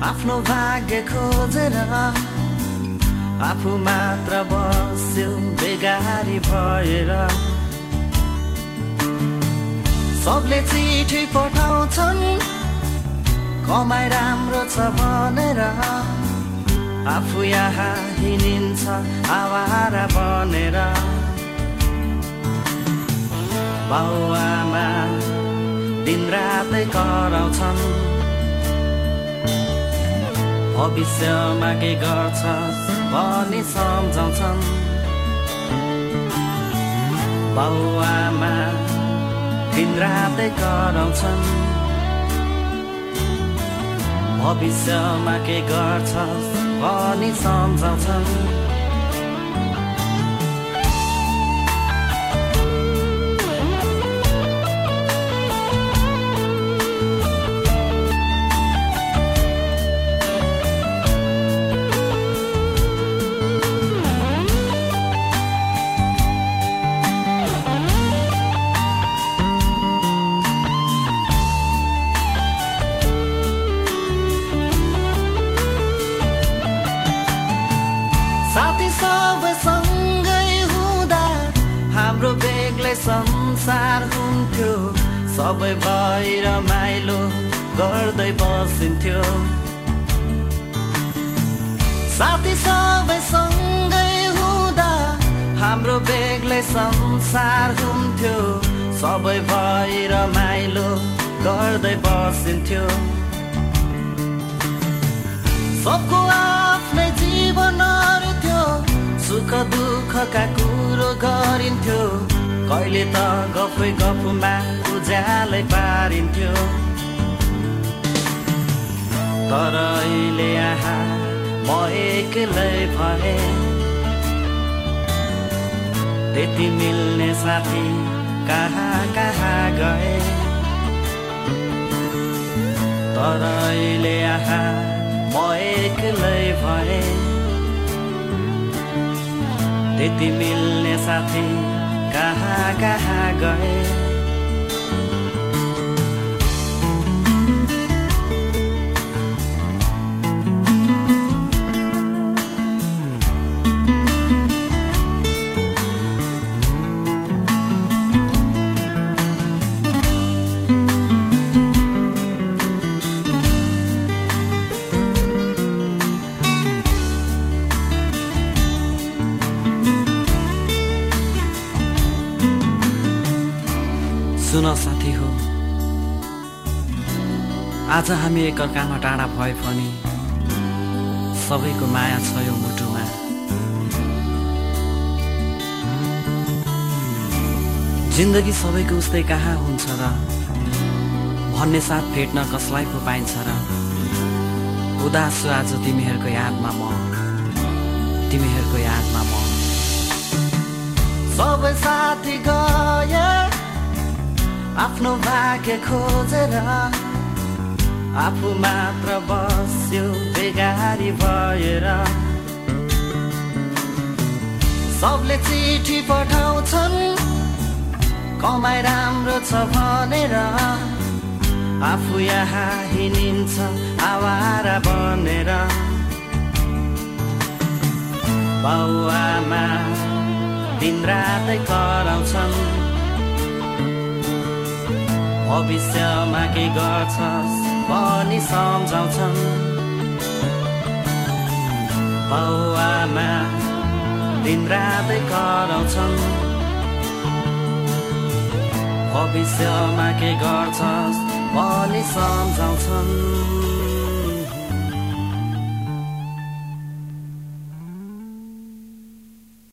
आफ्नो भाग्य खोजेर आफू मात्र बस्यो बेगारी भएर सबले चिठी पठाउँछन् कमाइ राम्रो छ भनेर आफू यहाँ हिँडिन्छ आवारा बनेर बाउआमा दिनरातै कराउँछन् भविष्यमा के गर्छ भनी सम्झाउँछन् बाउआमा दिनरातै कराउँछन् भविष्यमा के गर्छ भनी सम्झाउँछन् साथी सबै सँगै हुँदा हाम्रो बेग्लै संसार हुन्थ्यो सबै भई रमाइलो गर्दै बसिन्थ्यो साथी सबै सँगै हुँदा हाम्रो बेग्लै संसार हुन्थ्यो सबै भई रमाइलो गर्दै बसिन्थ्यो सबको आफ्नै जीवनहरू थियो सुख दुःखका कुरो गरिन्थ्यो कहिले त गफै गफमा उज्यालै पारिन्थ्यो तर अहिले यहाँ म एक्लै भए त्यति मिल्ने साथी कहाँ कहाँ गए तर अहिले यहाँ म एक्लै भए त्यति मिल्ने साथी कहाँ कहाँ गए सुन साथी हो आज हामी एकअर्कामा टाढा भए पनि सबैको माया छ यो मुटुमा जिन्दगी सबैको उस्तै कहाँ हुन्छ र भन्ने साथ भेट्न कसलाई पो पाइन्छ र उदास छु आज तिमीहरूको यादमा म तिमीहरूको यादमा म सबै साथी गए आफ्नो भाग्य खोजेर आफू मात्र बस्यो बेगारी भएर सबले चिठी पठाउँछन् कमाइ राम्रो छ भनेर आफू यहाँ हिँडिन्छ आवारा बनेर बाउआमा दिनरातै कराउँछन् भविष्यमा के गर्छस् भनी सम्झाउँछन् बाउआमा दिनरातै कराउँछन् भविष्यमा के गर्छस् भनी सम्झाउँछन्